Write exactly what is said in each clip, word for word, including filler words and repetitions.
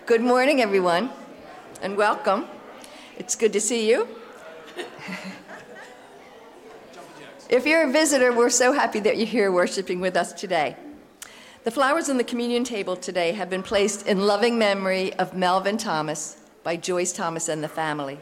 Good morning, everyone, and welcome. It's good to see you. If you're a visitor, we're so happy that you're here worshiping with us today. The flowers on the communion table today have been placed in loving memory of Melvin Thomas by Joyce Thomas and the family.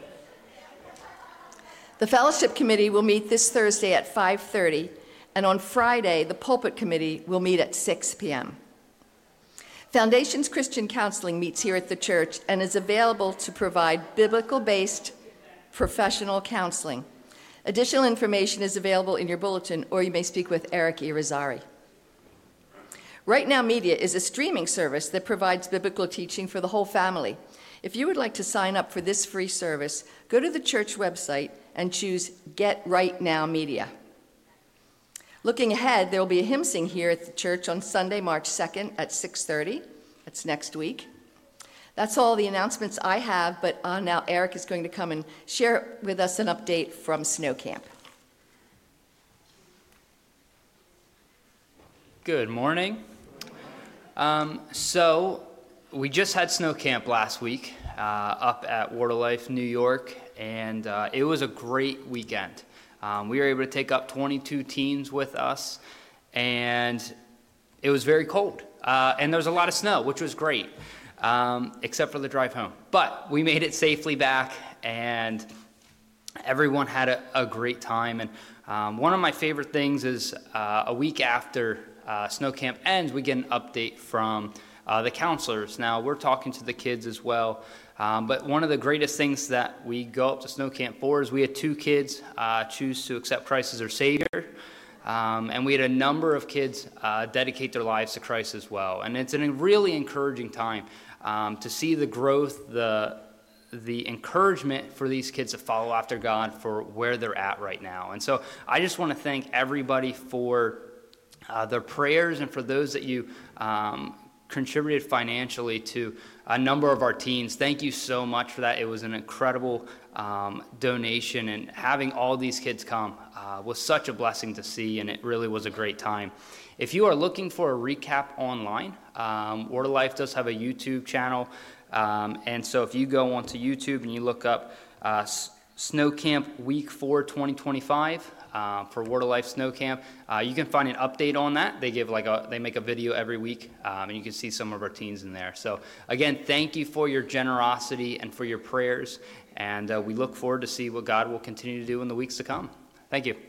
The Fellowship Committee will meet this Thursday at five thirty, and on Friday, the Pulpit Committee will meet at six p.m. Foundations Christian Counseling meets here at the church and is available to provide biblical-based professional counseling. Additional information is available in your bulletin, or you may speak with Eric Irizarry. Right Now Media is a streaming service that provides biblical teaching for the whole family. If you would like to sign up for this free service, go to the church website and choose Get Right Now Media. Looking ahead, there will be a hymn sing here at the church on Sunday, March second at six thirty. That's next week. That's all the announcements I have, but uh, now Eric is going to come and share with us an update from Snow Camp. Good morning. Um, so we just had Snow Camp last week uh, up at Waterlife, New York, and uh, it was a great weekend. Um, we were able to take up twenty-two teens with us, and it was very cold. Uh, and there was a lot of snow, which was great, um, except for the drive home. But we made it safely back, and everyone had a, a great time. And um, one of my favorite things is uh, a week after uh, Snow Camp ends, we get an update from uh, the counselors. Now, we're talking to the kids as well. Um, but one of the greatest things that we go up to Snow Camp for is we had two kids uh, choose to accept Christ as their Savior. Um, and we had a number of kids uh, dedicate their lives to Christ as well. And it's a really encouraging time um, to see the growth, the the encouragement for these kids to follow after God for where they're at right now. And so I just want to thank everybody for uh, their prayers and for those that you um, contributed financially to a number of our teens. Thank you so much for that. It was an incredible um, donation, and having all these kids come uh, was such a blessing to see, and it really was a great time. If you are looking for a recap online, um, Waterlife does have a YouTube channel, um, and so if you go onto YouTube and you look up uh, Snow Camp Week four twenty twenty-five, Uh, for Waterlife Snow Camp, uh, you can find an update on that. They give like a, they make a video every week, um, and you can see some of our teens in there. So again, thank you for your generosity and for your prayers, and uh, we look forward to see what God will continue to do in the weeks to come. Thank you.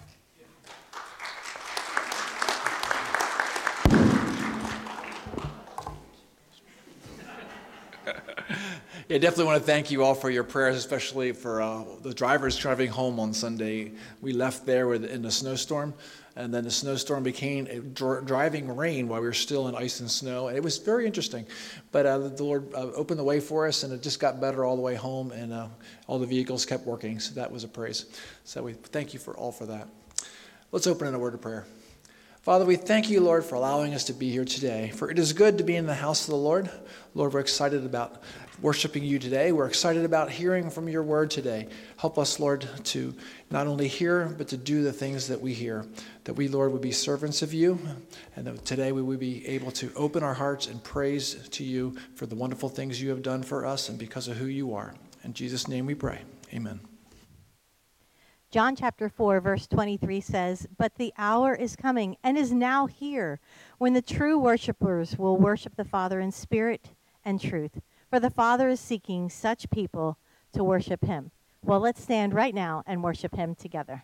Yeah, definitely want to thank you all for your prayers, especially for uh, the drivers driving home on Sunday. We left there with, in a snowstorm, and then the snowstorm became a dr- driving rain while we were still in ice and snow. And it was very interesting, but uh, the Lord uh, opened the way for us, and it just got better all the way home, and uh, all the vehicles kept working, so that was a praise. So we thank you for all for that. Let's open in a word of prayer. Father, we thank you, Lord, for allowing us to be here today, for it is good to be in the house of the Lord. Lord, we're excited about worshiping you today. We're excited about hearing from your word today. Help us, Lord, to not only hear, but to do the things that we hear, that we, Lord, would be servants of you, and that today we would be able to open our hearts and praise to you for the wonderful things you have done for us and because of who you are. In Jesus' name we pray. Amen. John chapter four, verse twenty-three says, "But the hour is coming and is now here when the true worshipers will worship the Father in spirit and truth. For the Father is seeking such people to worship him." Well, let's stand right now and worship him together.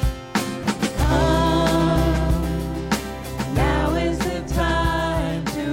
Now is the time to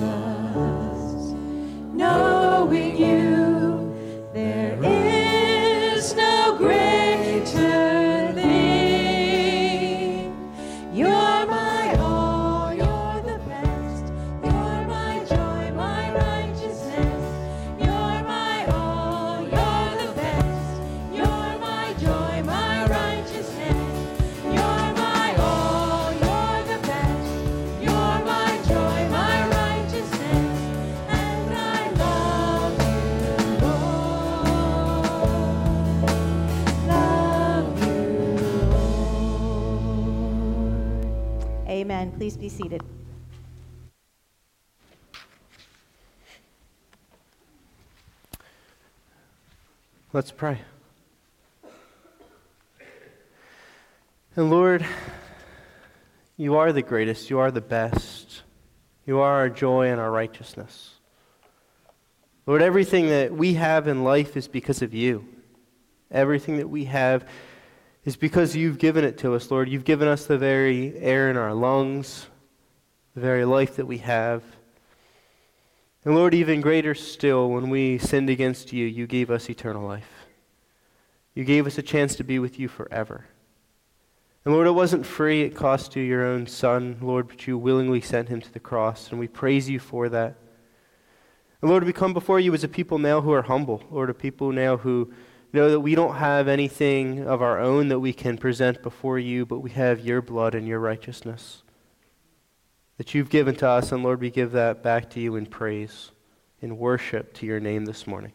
knowing you, there is no greater thing. You're my all, you're the best. You're my joy, my righteousness. You're my all, you're the best. You're my joy, my righteousness. You're my all, you're the best. You're my joy, my righteousness. And I love you, Lord. Love you, Lord. Amen. Please be seated. Let's pray. And Lord, you are the greatest, you are the best, you are our joy and our righteousness. Lord, everything that we have in life is because of you. Everything that we have is because you've given it to us, Lord. You've given us the very air in our lungs, the very life that we have. And Lord, even greater still, when we sinned against you, you gave us eternal life. You gave us a chance to be with you forever. And Lord, it wasn't free. It cost you your own Son, Lord, but you willingly sent him to the cross, and we praise you for that. And Lord, we come before you as a people now who are humble, Lord, a people now who know that we don't have anything of our own that we can present before you, but we have your blood and your righteousness that you've given to us, and Lord, we give that back to you in praise, in worship to your name this morning.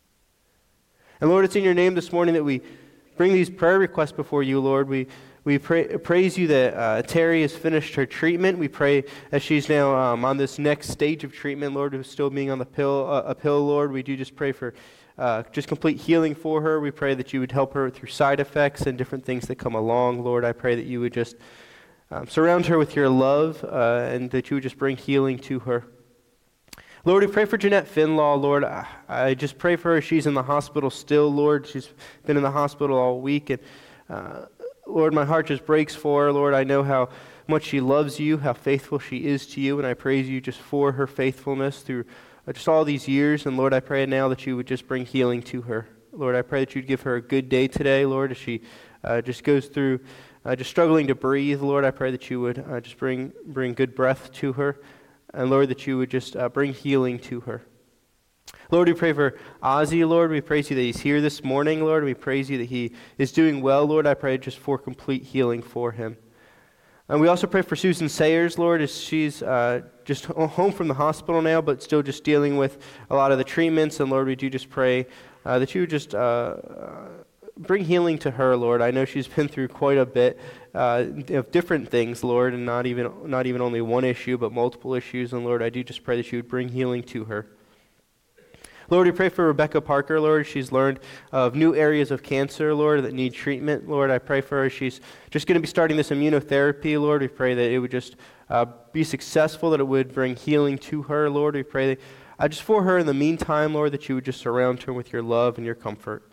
And Lord, it's in your name this morning that we bring these prayer requests before you, Lord. We we pray, praise you that uh, Terry has finished her treatment. We pray that she's now um, on this next stage of treatment, Lord, who's still being on the pill, uh, a pill, Lord. We do just pray for uh, just complete healing for her. We pray that you would help her through side effects and different things that come along, Lord. I pray that you would just Um, surround her with your love, uh, and that you would just bring healing to her. Lord, we pray for Jeanette Finlaw, Lord. I, I just pray for her. She's in the hospital still, Lord. She's been in the hospital all week. And uh, Lord, my heart just breaks for her, Lord. I know how much she loves you, how faithful she is to you, and I praise you just for her faithfulness through uh, just all these years. And Lord, I pray now that you would just bring healing to her. Lord, I pray that you'd give her a good day today, Lord, as she uh, just goes through Uh, just struggling to breathe, Lord. I pray that you would uh, just bring bring good breath to her. And Lord, that you would just uh, bring healing to her. Lord, we pray for Ozzy, Lord. We praise you that he's here this morning, Lord. We praise you that he is doing well, Lord. I pray just for complete healing for him. And we also pray for Susan Sayers, Lord, as she's uh, just home from the hospital now, but still just dealing with a lot of the treatments. And Lord, we do just pray uh, that you would just Uh, uh, bring healing to her, Lord. I know she's been through quite a bit uh, of different things, Lord, and not even not even only one issue, but multiple issues. And Lord, I do just pray that you would bring healing to her. Lord, we pray for Rebecca Parker, Lord. She's learned of new areas of cancer, Lord, that need treatment. Lord, I pray for her. She's just going to be starting this immunotherapy, Lord. We pray that it would just uh, be successful, that it would bring healing to her, Lord. We pray that, uh, just for her in the meantime, Lord, that you would just surround her with your love and your comfort.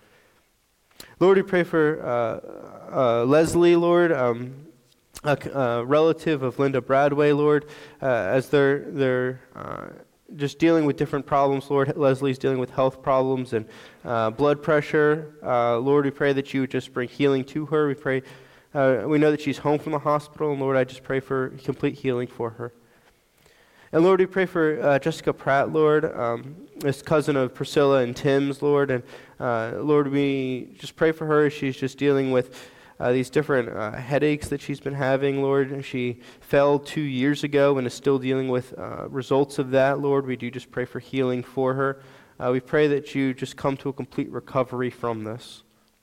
Lord, we pray for uh, uh, Leslie, Lord, um, a, a relative of Linda Bradway, Lord, uh, as they're they're uh, just dealing with different problems, Lord. Leslie's dealing with health problems and uh, blood pressure. Uh, Lord, we pray that you would just bring healing to her. We pray, uh, we know that she's home from the hospital, and Lord, I just pray for complete healing for her. And Lord, we pray for uh, Jessica Pratt, Lord, um, this cousin of Priscilla and Tim's, Lord. And uh, Lord, we just pray for her as she's just dealing with uh, these different uh, headaches that she's been having, Lord. She fell two years ago and is still dealing with uh, results of that, Lord. We do just pray for healing for her. Uh, we pray that you just come to a complete recovery from this.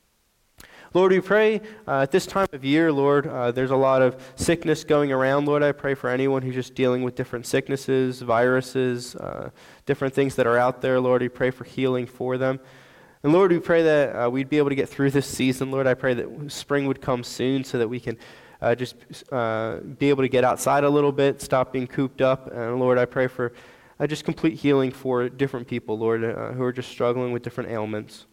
Lord, we pray uh, at this time of year, Lord, uh, there's a lot of sickness going around. Lord, I pray for anyone who's just dealing with different sicknesses, viruses, uh, different things that are out there. Lord, we pray for healing for them. And Lord, we pray that uh, we'd be able to get through this season. Lord, I pray that spring would come soon so that we can uh, just uh, be able to get outside a little bit, stop being cooped up. And Lord, I pray for uh, just complete healing for different people, Lord, uh, who are just struggling with different ailments.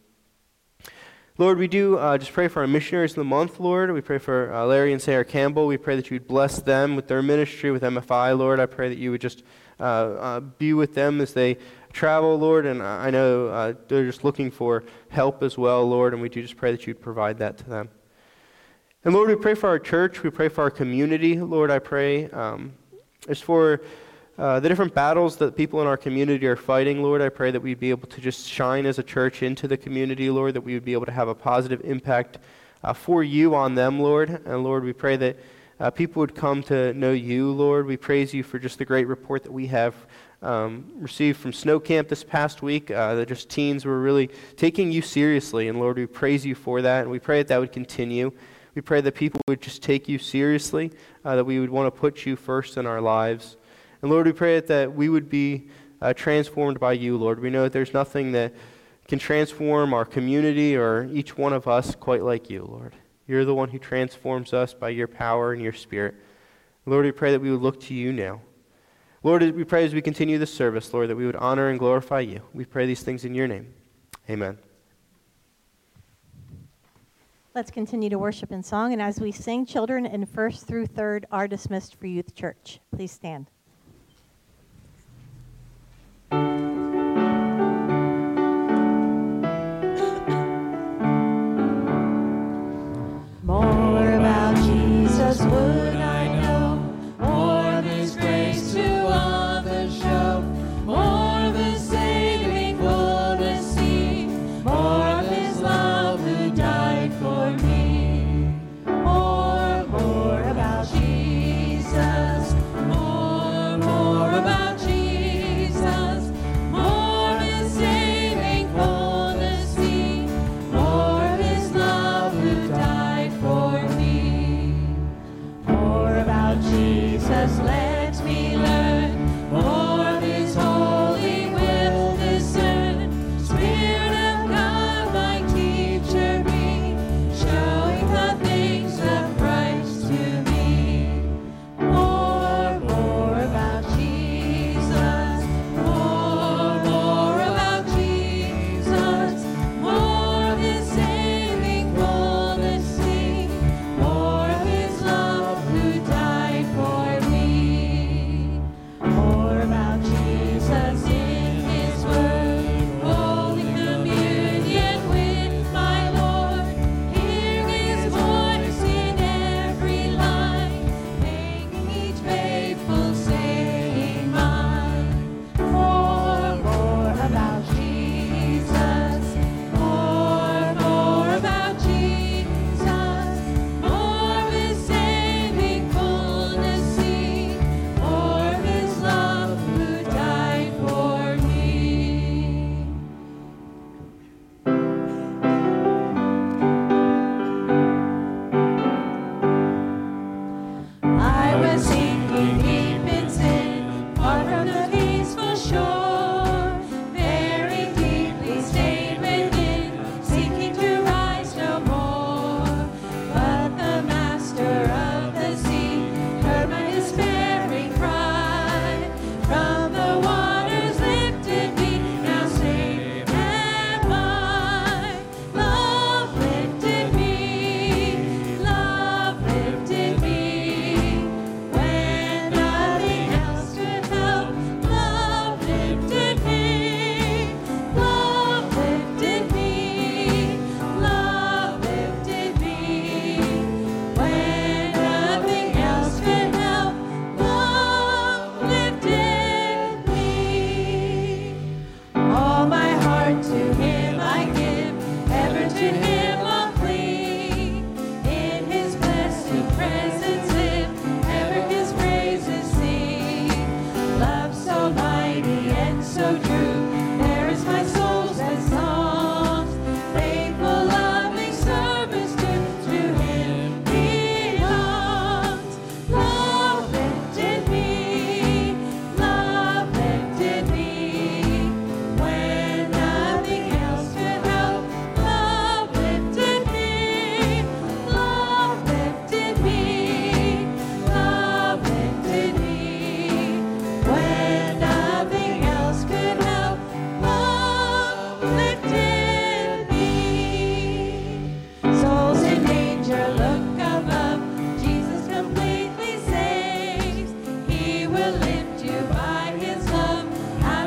Lord, we do uh, just pray for our missionaries in the month, Lord. We pray for uh, Larry and Sarah Campbell. We pray that you would bless them with their ministry with M F I, Lord. I pray that you would just uh, uh, be with them as they travel, Lord, and I know uh, they're just looking for help as well, Lord, and we do just pray that you'd provide that to them. And Lord, we pray for our church, we pray for our community, Lord, I pray. Um, as for uh, the different battles that people in our community are fighting, Lord, I pray that we'd be able to just shine as a church into the community, Lord, that we would be able to have a positive impact uh, for you on them, Lord. And Lord, we pray that uh, people would come to know you, Lord. We praise you for just the great report that we have Um, received from Snow Camp this past week, uh, that just teens were really taking you seriously, and Lord, we praise you for that, and we pray that that would continue. We pray that people would just take you seriously, uh, that we would want to put you first in our lives. And Lord, we pray that, that we would be uh, transformed by you, Lord. We know that there's nothing that can transform our community or each one of us quite like you, Lord. You're the one who transforms us by your power and your Spirit. Lord, we pray that we would look to you now. Lord, we pray as we continue this service, Lord, that we would honor and glorify you. We pray these things in your name. Amen. Let's continue to worship in song, and as we sing, children in first through third are dismissed for Youth Church. Please stand. More about Jesus would I know, more of his grace to others show, more of his saving fullness see, more of his love who died for me. More, more about Jesus, more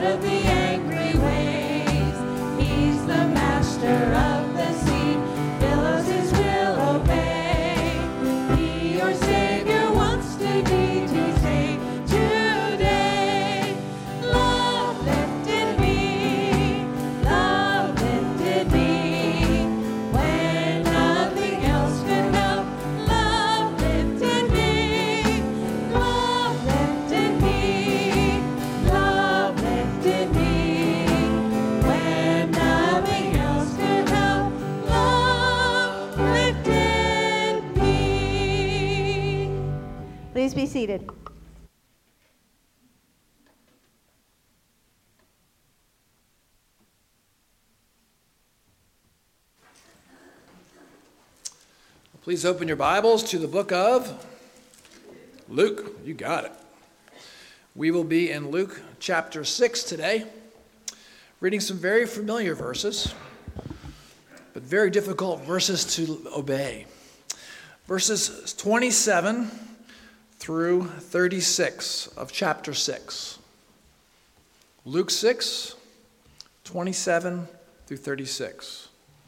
of the angry waves. He's the master of the sea, billows his will obey. He, your Savior, wants to be to save today. Love lifted me, love lifted me, when nothing else could help. Love lifted me, love lifted me, love lifted me, when nothing else could help. Love lifted me. Please be seated. Please open your Bibles to the book of Luke. You got it. We will be in Luke chapter six today, reading some very familiar verses, but very difficult verses to obey. Verses twenty-seven through thirty-six of chapter six. Luke six, twenty-seven through thirty-six.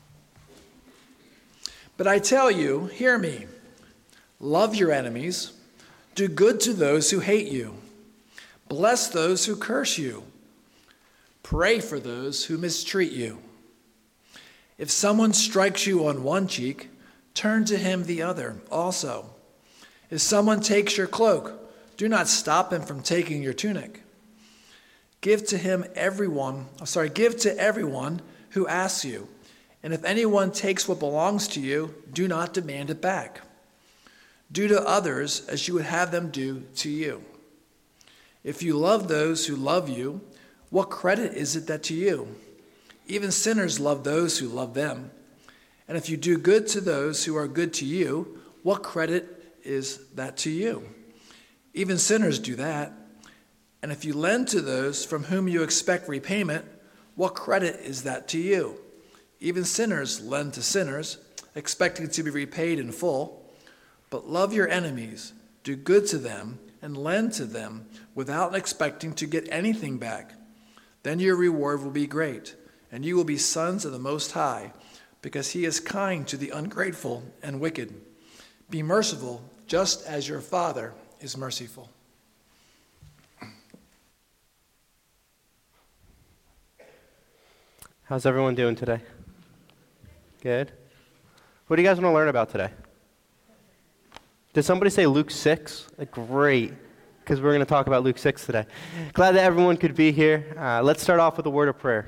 But I tell you, hear me, love your enemies, do good to those who hate you, bless those who curse you, pray for those who mistreat you. If someone strikes you on one cheek, turn to him the other also. If someone takes your cloak, do not stop him from taking your tunic. Give to him everyone, oh, sorry, give to everyone who asks you. And if anyone takes what belongs to you, do not demand it back. Do to others as you would have them do to you. If you love those who love you, what credit is it that to you? Even sinners love those who love them. And if you do good to those who are good to you, what credit is that to you? Even sinners do that. And if you lend to those from whom you expect repayment, what credit is that to you? Even sinners lend to sinners, expecting to be repaid in full. But love your enemies, do good to them, and lend to them without expecting to get anything back. Then your reward will be great, and you will be sons of the Most High, because he is kind to the ungrateful and wicked. Be merciful, just as your Father is merciful. How's everyone doing today? Good. What do you guys want to learn about today? Did somebody say Luke six? Uh, Great, because we're going to talk about Luke six today. Glad that everyone could be here. Uh, let's start off with a word of prayer.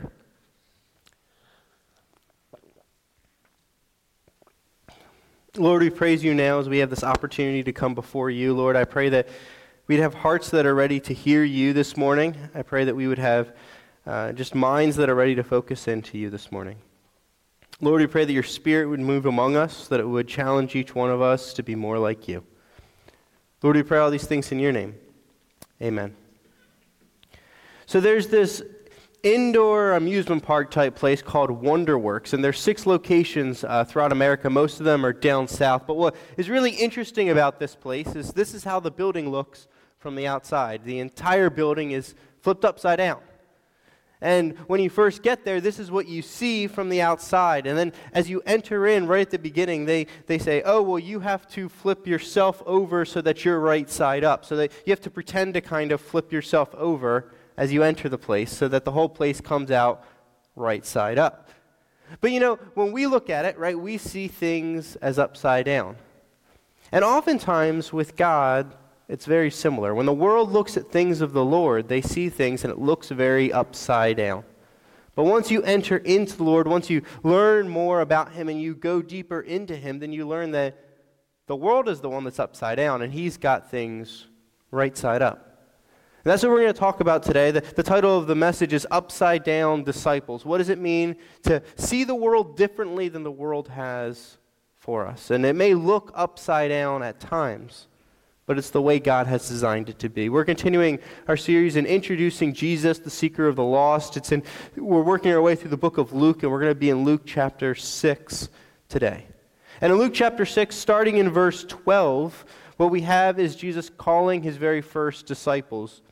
Lord, we praise you now as we have this opportunity to come before you. Lord, I pray that we'd have hearts that are ready to hear you this morning. I pray that we would have uh, just minds that are ready to focus into you this morning. Lord, we pray that your Spirit would move among us, that it would challenge each one of us to be more like you. Lord, we pray all these things in your name. Amen. So there's this indoor amusement park type place called WonderWorks, and there's six locations uh, throughout America. Most of them are down south. But what is really interesting about this place is this is how the building looks from the outside. The entire building is flipped upside down. And when you first get there, this is what you see from the outside. And then as you enter in right at the beginning, they, they say, oh, well, you have to flip yourself over so that you're right side up. So that you have to pretend to kind of flip yourself over as you enter the place so that the whole place comes out right side up. But you know, when we look at it, right, we see things as upside down. And oftentimes with God, it's very similar. When the world looks at things of the Lord, they see things and it looks very upside down. But once you enter into the Lord, once you learn more about him and you go deeper into him, then you learn that the world is the one that's upside down and he's got things right side up. And that's what we're going to talk about today. The, the title of the message is Upside Down Disciples. What does it mean to see the world differently than the world has for us? And it may look upside down at times, but it's the way God has designed it to be. We're continuing our series in introducing Jesus, the seeker of the lost. It's in, we're working our way through the book of Luke, and we're going to be in Luke chapter six today. And in Luke chapter six, starting in verse twelve, what we have is Jesus calling his very first disciples.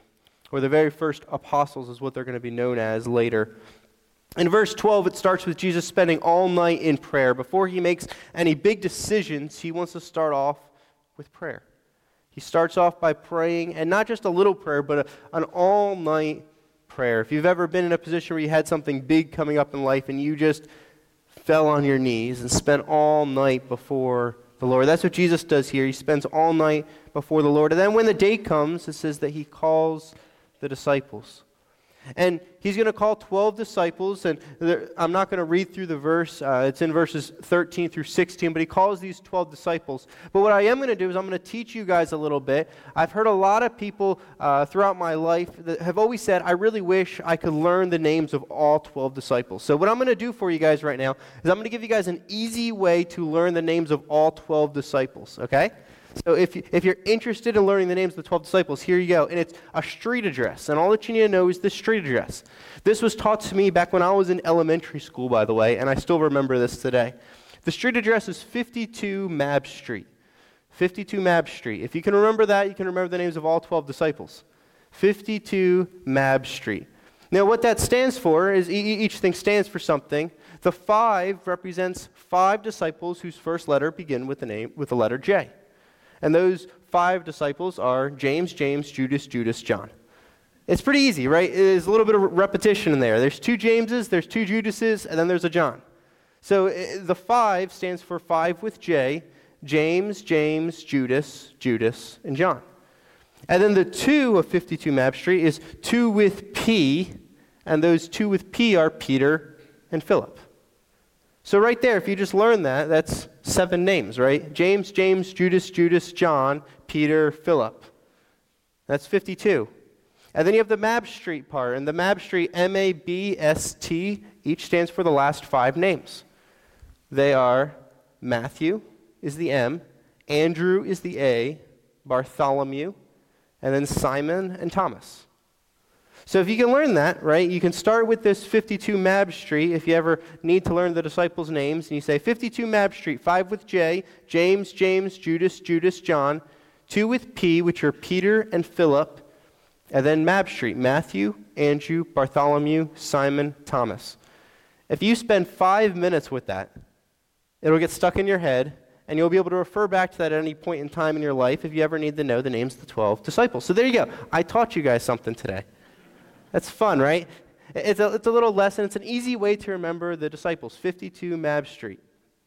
or the very first apostles is what they're going to be known as later. In verse twelve, it starts with Jesus spending all night in prayer. Before he makes any big decisions, he wants to start off with prayer. He starts off by praying, and not just a little prayer, but a, an all-night prayer. If you've ever been in a position where you had something big coming up in life and you just fell on your knees and spent all night before the Lord. That's what Jesus does here. He spends all night before the Lord. And then when the day comes, it says that he calls the disciples. And he's going to call twelve disciples, and there, I'm not going to read through the verse. Uh, it's in verses thirteen through sixteen, but he calls these twelve disciples. But what I am going to do is I'm going to teach you guys a little bit. I've heard a lot of people uh, throughout my life that have always said, I really wish I could learn the names of all twelve disciples. So what I'm going to do for you guys right now is I'm going to give you guys an easy way to learn the names of all twelve disciples, okay? So if, you, if you're interested in learning the names of the twelve disciples, here you go. And it's a street address. And all that you need to know is the street address. This was taught to me back when I was in elementary school, by the way, and I still remember this today. The street address is fifty-two Mab Street. fifty-two Mab Street. If you can remember that, you can remember the names of all twelve disciples. fifty-two Mab Street. Now, what that stands for is e- each thing stands for something. The five represents five disciples whose first letter begin with the name with the letter J. And those five disciples are James, James, Judas, Judas, John. It's pretty easy, right? There's a little bit of repetition in there. There's two Jameses, there's two Judases, and then there's a John. So uh, the five stands for five with J, James, James, Judas, Judas, and John. And then the two of fifty-two Mab Street is two with P, and those two with P are Peter and Philip. So right there, if you just learn that, that's seven names, right? James, James, Judas, Judas, John, Peter, Philip. That's fifty-two. And then you have the Mab Street part, and the Mab Street, M A B S T, each stands for the last five names. They are Matthew is the M, Andrew is the A, Bartholomew, and then Simon and Thomas. So if you can learn that, right, you can start with this fifty-two Mab Street if you ever need to learn the disciples' names, and you say fifty-two Mab Street, five with J, James, James, Judas, Judas, John, two with P, which are Peter and Philip, and then Mab Street, Matthew, Andrew, Bartholomew, Simon, Thomas. If you spend five minutes with that, it'll get stuck in your head, and you'll be able to refer back to that at any point in time in your life if you ever need to know the names of the twelve disciples. So there you go. I taught you guys something today. That's fun, right? It's a, it's a little lesson. It's an easy way to remember the disciples, fifty-two Mab Street.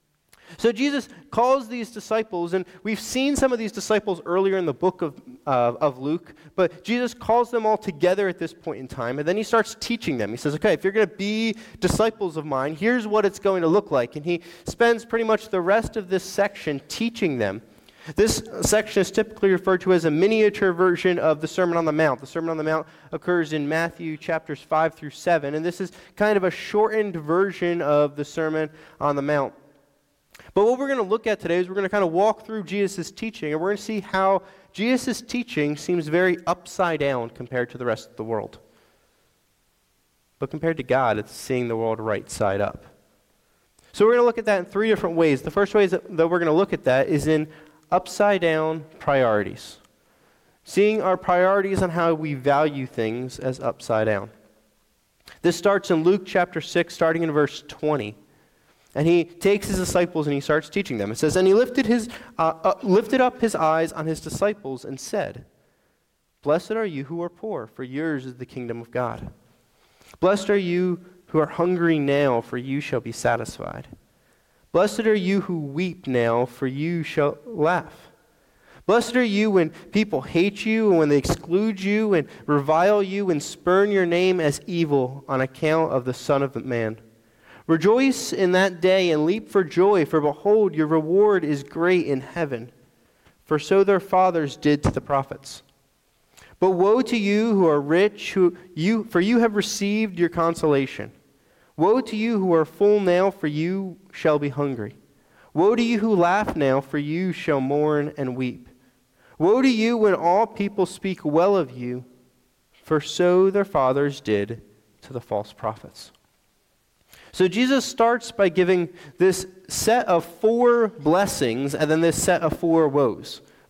So Jesus calls these disciples, and we've seen some of these disciples earlier in the book of, uh, of Luke, but Jesus calls them all together at this point in time, and then he starts teaching them. He says, okay, if you're going to be disciples of mine, here's what it's going to look like. And he spends pretty much the rest of this section teaching them. This section is typically referred to as a miniature version of the Sermon on the Mount. The Sermon on the Mount occurs in Matthew chapters five through seven, and this is kind of a shortened version of the Sermon on the Mount. But what we're going to look at today is we're going to kind of walk through Jesus' teaching, and we're going to see how Jesus' teaching seems very upside down compared to the rest of the world. But compared to God, it's seeing the world right side up. So we're going to look at that in three different ways. The first way that we're going to look at that is in upside-down priorities. Seeing our priorities on how we value things as upside down. This starts in Luke chapter six, starting in verse twenty. And he takes his disciples and he starts teaching them. It says, and he lifted, his, uh, uh, lifted up his eyes on his disciples and said, blessed are you who are poor, for yours is the kingdom of God. Blessed are you who are hungry now, for you shall be satisfied. Blessed are you who weep now, for you shall laugh. Blessed are you when people hate you, and when they exclude you, and revile you, and spurn your name as evil on account of the Son of Man. Rejoice in that day, and leap for joy, for behold, your reward is great in heaven. For so their fathers did to the prophets. But woe to you who are rich, who you for you have received your consolation. Woe to you who are full now, for you shall be hungry. Woe to you who laugh now, for you shall mourn and weep. Woe to you when all people speak well of you, for so their fathers did to the false prophets. So Jesus starts by giving this set of four blessings and then this set of four woes.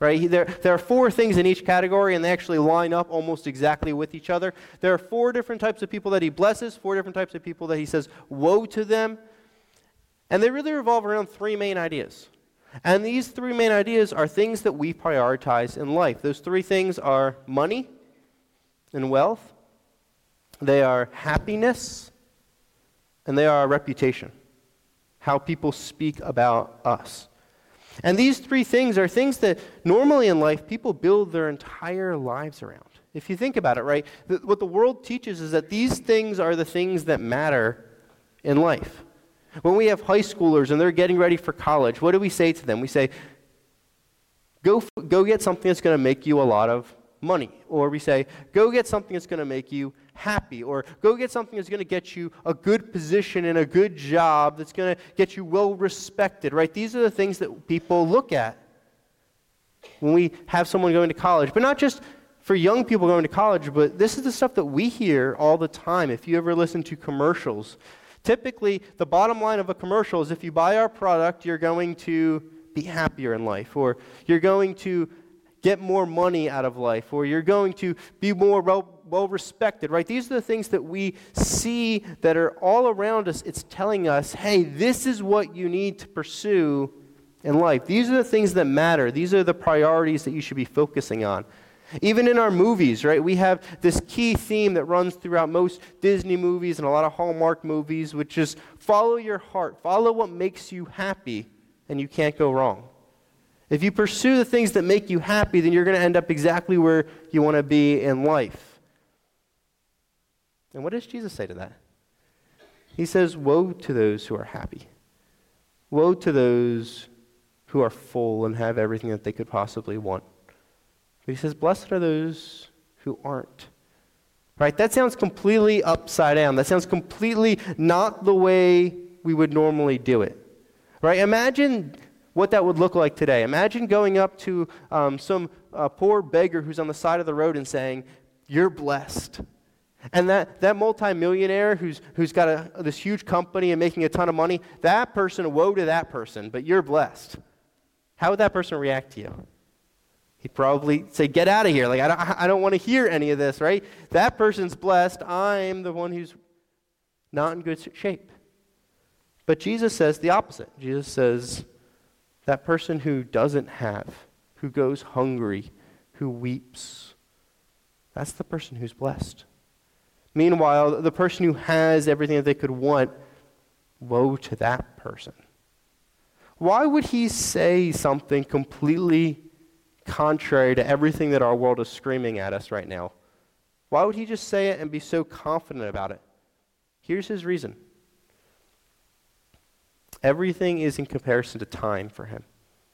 right? There, there are four things in each category, and they actually line up almost exactly with each other. There are four different types of people that he blesses, four different types of people that he says, woe to them. And they really revolve around three main ideas. And these three main ideas are things that we prioritize in life. Those three things are money and wealth, they are happiness, and they are reputation, how people speak about us. And these three things are things that normally in life people build their entire lives around. If you think about it, right, th- what the world teaches is that these things are the things that matter in life. When we have high schoolers and they're getting ready for college, what do we say to them? We say, go, f- go get something that's going to make you a lot of money. Or we say, go get something that's going to make you happy. Or go get something that's going to get you a good position and a good job that's going to get you well respected, right? These are the things that people look at when we have someone going to college. But not just for young people going to college, but this is the stuff that we hear all the time. If you ever listen to commercials, typically the bottom line of a commercial is if you buy our product, you're going to be happier in life, or you're going to get more money out of life, or you're going to be more well, well respected, right? These are the things that we see that are all around us. It's telling us, hey, this is what you need to pursue in life. These are the things that matter. These are the priorities that you should be focusing on. Even in our movies, right, we have this key theme that runs throughout most Disney movies and a lot of Hallmark movies, which is follow your heart, follow what makes you happy, and you can't go wrong. If you pursue the things that make you happy, then you're going to end up exactly where you want to be in life. And what does Jesus say to that? He says, woe to those who are happy. Woe to those who are full and have everything that they could possibly want. But he says, blessed are those who aren't. Right? That sounds completely upside down. That sounds completely not the way we would normally do it. Right? Imagine what that would look like today. Imagine going up to um, some uh, poor beggar who's on the side of the road and saying, you're blessed. And that, that multimillionaire who's, who's got a, this huge company and making a ton of money, that person, woe to that person, but you're blessed. How would that person react to you? He'd probably say, get out of here. Like, I don't, I don't want to hear any of this, right? That person's blessed. I'm the one who's not in good shape. But Jesus says the opposite. Jesus says, that person who doesn't have, who goes hungry, who weeps, that's the person who's blessed. Meanwhile, the person who has everything that they could want, woe to that person. Why would he say something completely contrary to everything that our world is screaming at us right now? Why would he just say it and be so confident about it? Here's his reason. Everything is in comparison to time for him.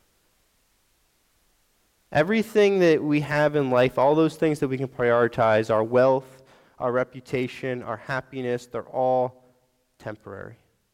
Everything that we have in life, all those things that we can prioritize, our wealth, our reputation, our happiness, they're all temporary.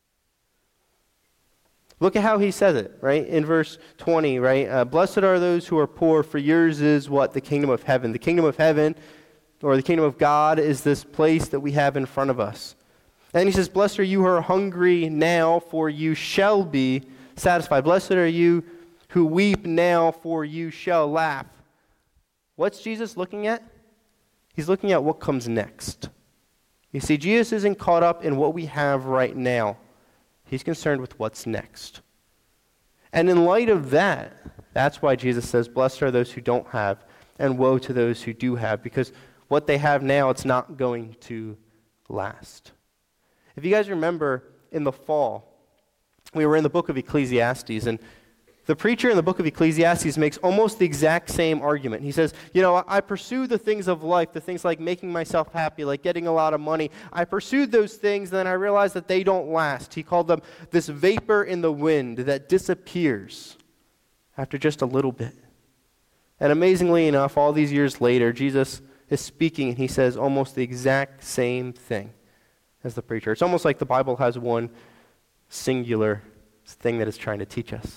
Look at how he says it, right? In verse twenty, right? Uh, Blessed are those who are poor, for yours is what? The kingdom of heaven. The kingdom of heaven, or the kingdom of God, is this place that we have in front of us. And he says, blessed are you who are hungry now, for you shall be satisfied. Blessed are you who weep now, for you shall laugh. What's Jesus looking at? He's looking at what comes next. You see, Jesus isn't caught up in what we have right now. He's concerned with what's next. And in light of that, that's why Jesus says, blessed are those who don't have, and woe to those who do have, because what they have now, it's not going to last. If you guys remember, in the fall, we were in the book of Ecclesiastes, and the preacher in the book of Ecclesiastes makes almost the exact same argument. He says, you know, I pursue the things of life, the things like making myself happy, like getting a lot of money. I pursued those things, then I realized that they don't last. He called them this vapor in the wind that disappears after just a little bit. And amazingly enough, all these years later, Jesus is speaking, and he says almost the exact same thing as the preacher. It's almost like the Bible has one singular thing that it's trying to teach us.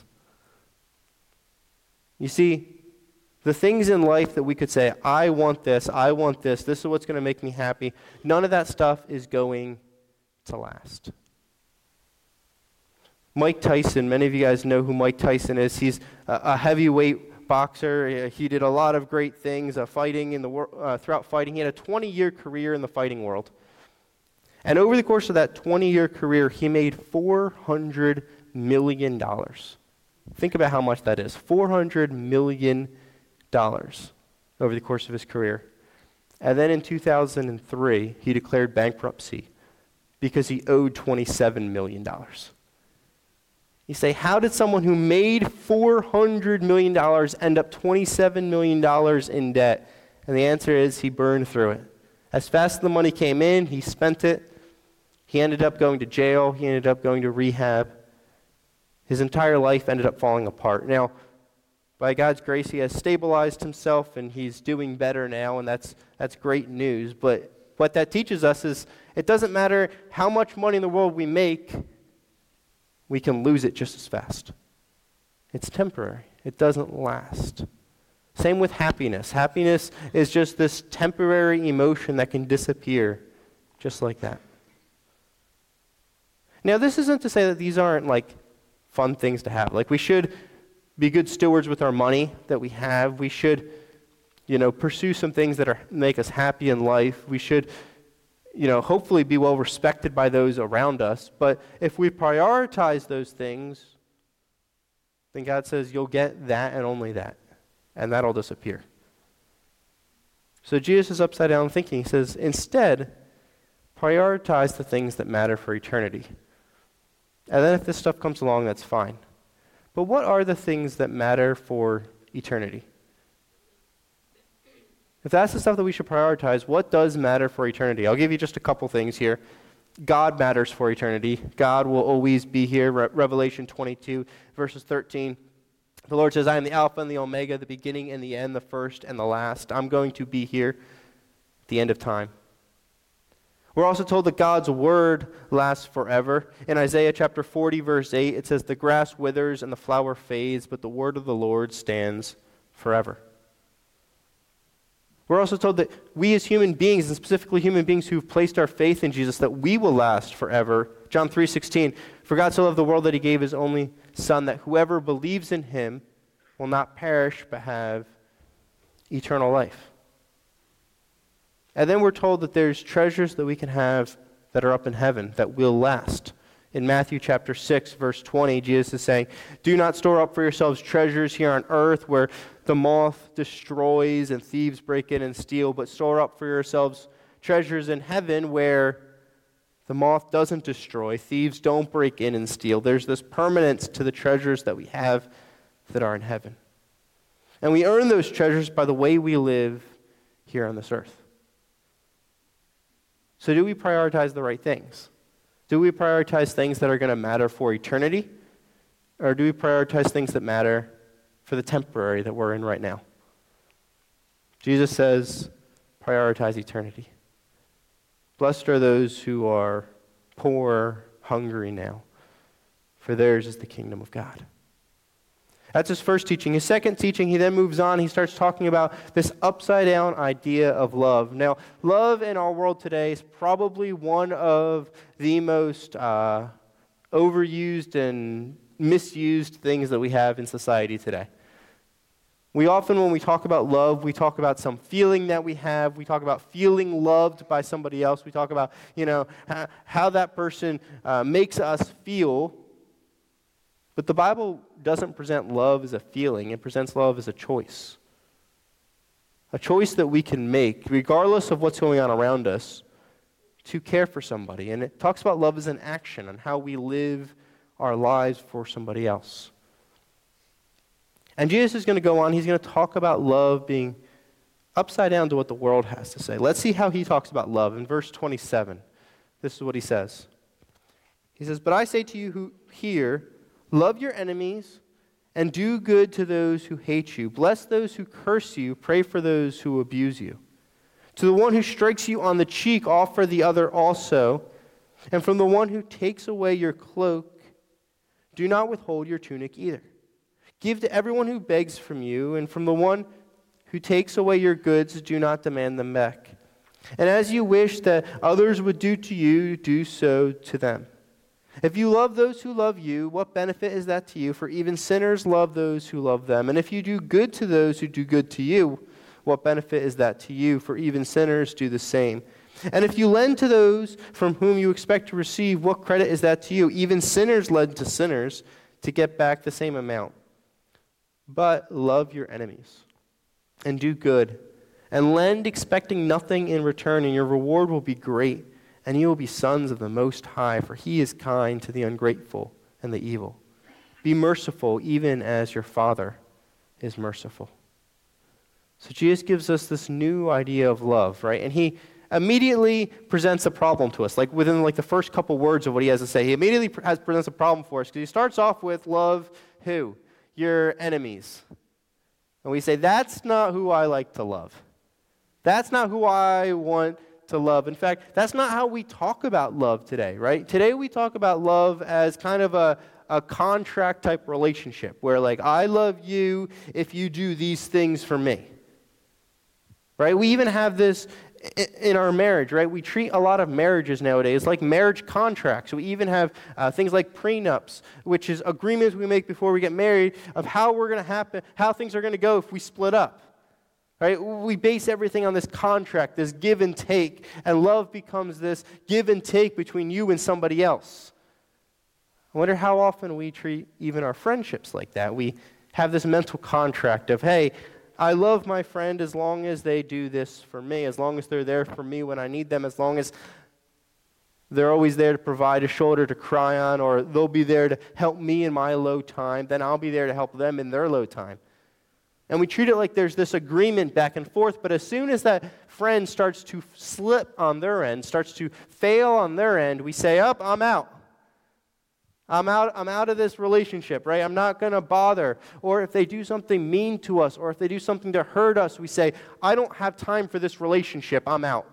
You see, the things in life that we could say, I want this, I want this, this is what's going to make me happy, none of that stuff is going to last. Mike Tyson, many of you guys know who Mike Tyson is. He's a, a heavyweight boxer. He did a lot of great things, uh, fighting in the wor- uh, throughout fighting. He had a twenty-year career in the fighting world. And over the course of that twenty-year career, he made four hundred million dollars. Think about how much that is. four hundred million dollars over the course of his career. And then in two thousand three, he declared bankruptcy because he owed twenty-seven million dollars. You say, how did someone who made four hundred million dollars end up twenty-seven million dollars in debt? And the answer is he burned through it. As fast as the money came in, he spent it. He ended up going to jail. He ended up going to rehab. His entire life ended up falling apart. Now, by God's grace, he has stabilized himself, and he's doing better now, and that's that's great news. But what that teaches us is it doesn't matter how much money in the world we make, we can lose it just as fast. It's temporary. It doesn't last. Same with happiness. Happiness is just this temporary emotion that can disappear just like that. Now, this isn't to say that these aren't like fun things to have. Like, we should be good stewards with our money that we have. We should, you know, pursue some things that are make us happy in life. We should, you know, hopefully be well respected by those around us. But if we prioritize those things, then God says you'll get that and only that, and that'll disappear. So Jesus is upside down thinking. He says, instead, prioritize the things that matter for eternity. And then if this stuff comes along, that's fine. But what are the things that matter for eternity? If that's the stuff that we should prioritize, what does matter for eternity? I'll give you just a couple things here. God matters for eternity. God will always be here. Re- Revelation twenty-two, verses thirteen. The Lord says, I am the Alpha and the Omega, the beginning and the end, the first and the last. I'm going to be here at the end of time. We're also told that God's word lasts forever. In Isaiah chapter forty, verse eight, it says, the grass withers and the flower fades, but the word of the Lord stands forever. We're also told that we as human beings, and specifically human beings who've placed our faith in Jesus, that we will last forever. John three sixteen, for God so loved the world that he gave his only Son, that whoever believes in him will not perish but have eternal life. And then we're told that there's treasures that we can have that are up in heaven that will last. In Matthew chapter six, verse twenty, Jesus is saying, do not store up for yourselves treasures here on earth where the moth destroys and thieves break in and steal, but store up for yourselves treasures in heaven where the moth doesn't destroy, thieves don't break in and steal. There's this permanence to the treasures that we have that are in heaven. And we earn those treasures by the way we live here on this earth. So do we prioritize the right things? Do we prioritize things that are going to matter for eternity? Or do we prioritize things that matter for the temporary that we're in right now? Jesus says, prioritize eternity. Blessed are those who are poor, hungry now, for theirs is the kingdom of God. That's his first teaching. His second teaching, he then moves on. He starts talking about this upside-down idea of love. Now, love in our world today is probably one of the most uh, overused and misused things that we have in society today. We often, when we talk about love, we talk about some feeling that we have. We talk about feeling loved by somebody else. We talk about, you know, how that person uh, makes us feel. But the Bible doesn't present love as a feeling. It presents love as a choice. A choice that we can make, regardless of what's going on around us, to care for somebody. And it talks about love as an action and how we live our lives for somebody else. And Jesus is going to go on. He's going to talk about love being upside down to what the world has to say. Let's see how he talks about love. In verse twenty-seven, this is what he says. He says, but I say to you who hear, love your enemies and do good to those who hate you. Bless those who curse you. Pray for those who abuse you. To the one who strikes you on the cheek, offer the other also. And from the one who takes away your cloak, do not withhold your tunic either. Give to everyone who begs from you, and from the one who takes away your goods, do not demand them back. And as you wish that others would do to you, do so to them. If you love those who love you, what benefit is that to you? For even sinners love those who love them. And if you do good to those who do good to you, what benefit is that to you? For even sinners do the same. And if you lend to those from whom you expect to receive, what credit is that to you? Even sinners lend to sinners to get back the same amount. But love your enemies and do good and lend expecting nothing in return, and your reward will be great, and you will be sons of the Most High, for he is kind to the ungrateful and the evil. Be merciful even as your Father is merciful. So Jesus gives us this new idea of love, right? And he immediately presents a problem to us. Like within like the first couple words of what he has to say, he immediately pre- has, presents a problem for us because he starts off with love who? Your enemies. And we say, that's not who I like to love. That's not who I want to love. In fact, that's not how we talk about love today, right? Today we talk about love as kind of a, a contract type relationship where like, I love you if you do these things for me. Right? We even have this in our marriage, right? We treat a lot of marriages nowadays like marriage contracts. We even have uh, things like prenups, which is agreements we make before we get married of how we're going to happen, how things are going to go if we split up. Right? We base everything on this contract, this give and take, and love becomes this give and take between you and somebody else. I wonder how often we treat even our friendships like that. We have this mental contract of, hey, I love my friend as long as they do this for me, as long as they're there for me when I need them, as long as they're always there to provide a shoulder to cry on, or they'll be there to help me in my low time, then I'll be there to help them in their low time. And we treat it like there's this agreement back and forth, but as soon as that friend starts to slip on their end, starts to fail on their end, we say, up, I'm out. I'm out, I'm out of this relationship, right? I'm not going to bother. Or if they do something mean to us, or if they do something to hurt us, we say, I don't have time for this relationship. I'm out.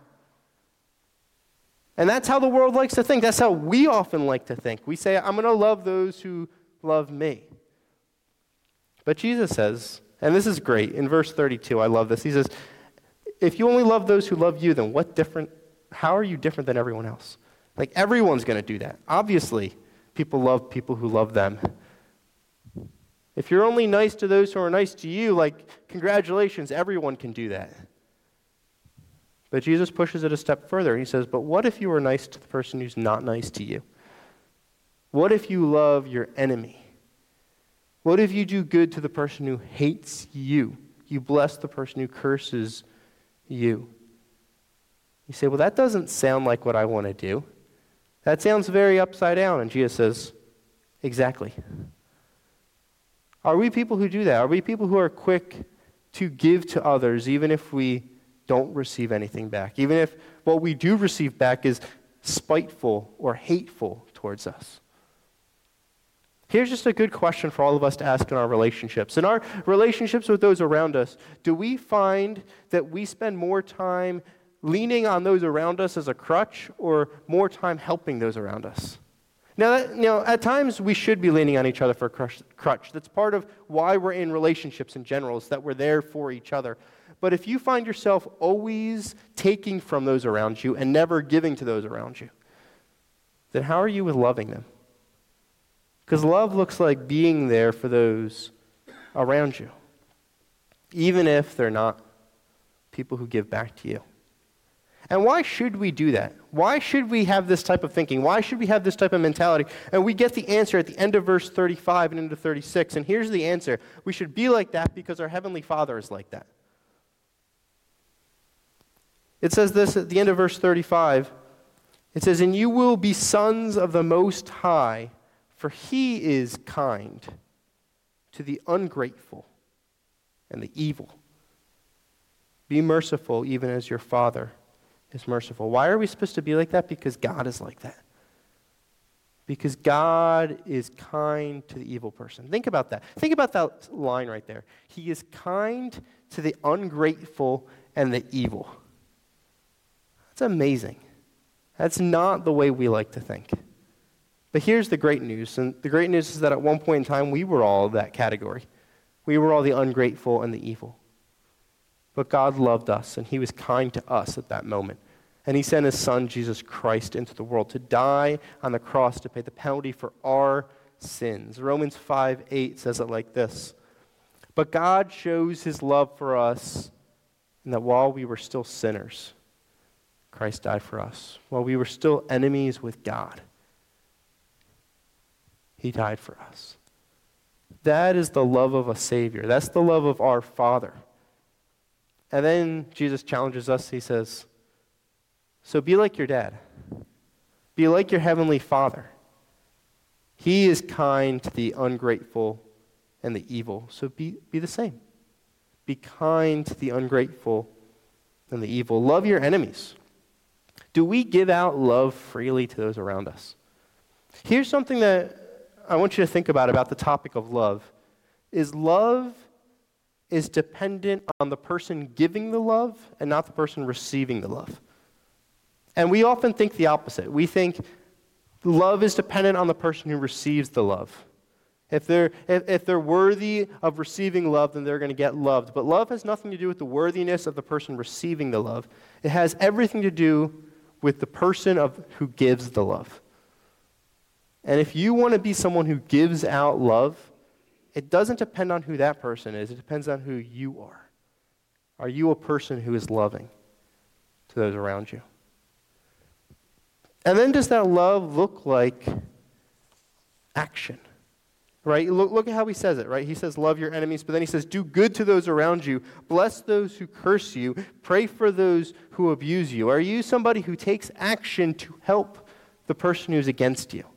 And that's how the world likes to think. That's how we often like to think. We say, I'm going to love those who love me. But Jesus says, and this is great, in verse thirty-two, I love this. He says, if you only love those who love you, then what different, how are you different than everyone else? Like everyone's going to do that. Obviously, people love people who love them. If you're only nice to those who are nice to you, like, congratulations, everyone can do that. But Jesus pushes it a step further. He says, but what if you are nice to the person who's not nice to you? What if you love your enemy? What if you do good to the person who hates you? You bless the person who curses you. You say, well, that doesn't sound like what I want to do. That sounds very upside down. And Jesus says, exactly. Are we people who do that? Are we people who are quick to give to others even if we don't receive anything back? Even if what we do receive back is spiteful or hateful towards us? Here's just a good question for all of us to ask in our relationships. In our relationships with those around us, do we find that we spend more time leaning on those around us as a crutch or more time helping those around us? Now, that, you know, at times we should be leaning on each other for a crutch, crutch. That's part of why we're in relationships in general, is that we're there for each other. But if you find yourself always taking from those around you and never giving to those around you, then how are you with loving them? Because love looks like being there for those around you, even if they're not people who give back to you. And why should we do that? Why should we have this type of thinking? Why should we have this type of mentality? And we get the answer at the end of verse thirty-five and into thirty-six. And here's the answer. We should be like that because our Heavenly Father is like that. It says this at the end of verse thirty-five. It says, and you will be sons of the Most High, for he is kind to the ungrateful and the evil. Be merciful even as your Father is merciful. Why are we supposed to be like that? Because God is like that. Because God is kind to the evil person. Think about that. Think about that line right there. He is kind to the ungrateful and the evil. That's amazing. That's not the way we like to think. But here's the great news. And the great news is that at one point in time, we were all that category. We were all the ungrateful and the evil. But God loved us, and he was kind to us at that moment. And he sent his son, Jesus Christ, into the world to die on the cross to pay the penalty for our sins. Romans five eight says it like this. But God shows his love for us in that while we were still sinners, Christ died for us. While we were still enemies with God, he died for us. That is the love of a Savior. That's the love of our Father. And then Jesus challenges us. He says, so be like your dad. Be like your heavenly Father. He is kind to the ungrateful and the evil. So be, be the same. Be kind to the ungrateful and the evil. Love your enemies. Do we give out love freely to those around us? Here's something that I want you to think about about the topic of love. Is love is dependent on the person giving the love and not the person receiving the love. And we often think the opposite. We think love is dependent on the person who receives the love. If they're, if, if they're worthy of receiving love, then they're going to get loved. But love has nothing to do with the worthiness of the person receiving the love. It has everything to do with the person of who gives the love. And if you want to be someone who gives out love, it doesn't depend on who that person is. It depends on who you are. Are you a person who is loving to those around you? And then does that love look like action? Right? Look, look at how he says it, right? He says, love your enemies, but then he says, do good to those around you. Bless those who curse you. Pray for those who abuse you. Are you somebody who takes action to help the person who's against you?